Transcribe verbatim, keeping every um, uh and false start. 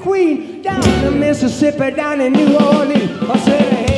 Queen, down the Mississippi, down in New Orleans. I said, hey.